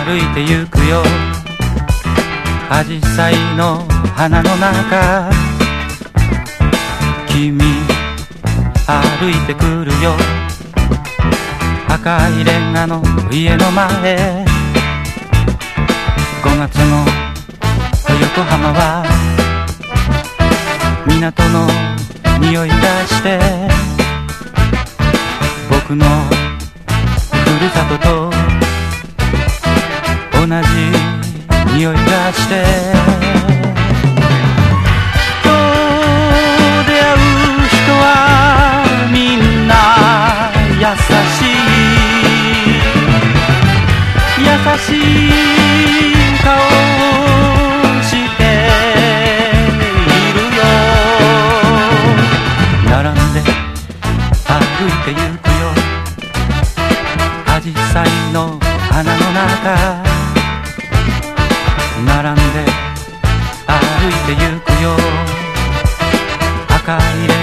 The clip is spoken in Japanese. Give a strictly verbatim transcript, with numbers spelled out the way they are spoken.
歩いてゆくよ、アジサイの花の中、君歩いてくるよ、赤いレンガの家の前。ごがつの横浜は港の匂いがして、僕のふるさとと同じ匂いがして、今日出会う人はみんな優しい優しい顔をしているよ。並んで歩いてゆくよ、アジサイの花の中。並んで歩いてゆくよ、赤い